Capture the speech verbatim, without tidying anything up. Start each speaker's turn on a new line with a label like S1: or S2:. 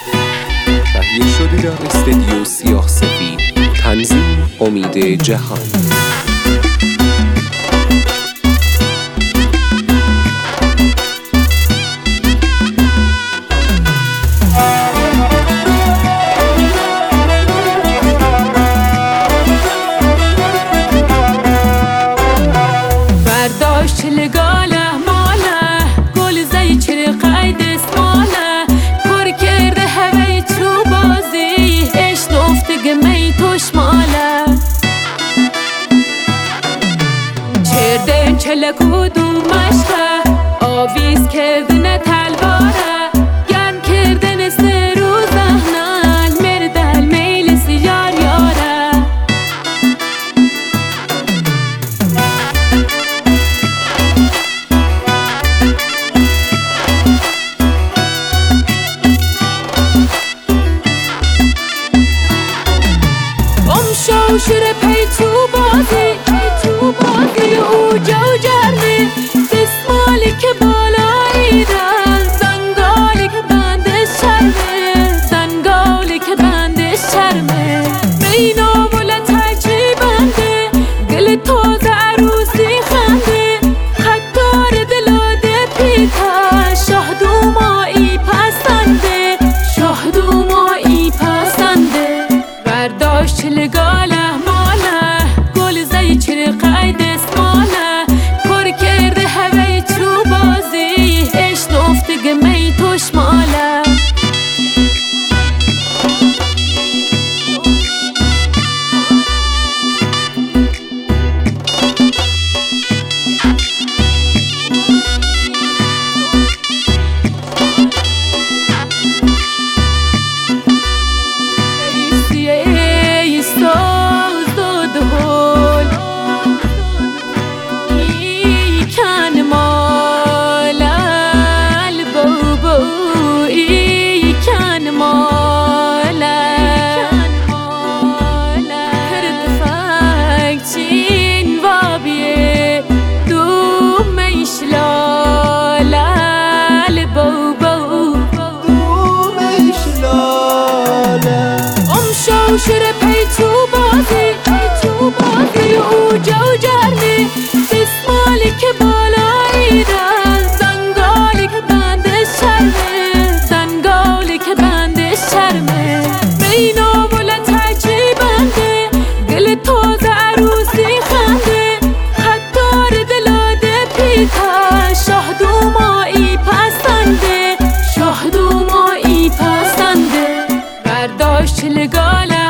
S1: تهیه شده در استدیو سیاه سفید. تنظیم امید جهان.
S2: چلگاله ماله گل زی چر قید اسماله پر کرده هوی تو بازی اش نفته گمی توش ماله چردن چلکو دو مشته آویز کردن تلواره گرم کردن سرو زهنال مردل میل سیار یاره شو شر پی تو بازی تو بازی او جو جرمی دستمالی که بالایی دن زنگالی که بندش شرمه زنگالی که بندش شرمه بینا مولتای چی بنده گل تازه عروسی خنده خکار دلاده پیتا شهدو مایی پسنده شهدو مایی پسنده برداشت چلگاله ماله گل زی چر قید اسماله پر کرده هوی تو بازی اش نفته گمی توش ماله شر پی تو بازی تو بازی او جو جرمی دستمالی که بالایی دن زنگالی که بندش شرمه زنگالی که بندش شرمه بینا مولتای چی بنده گل تازه عروسی خنده خکار دلاده پیتا شهدو مایی پسنده شهدو مایی پسنده برداشت چلگاله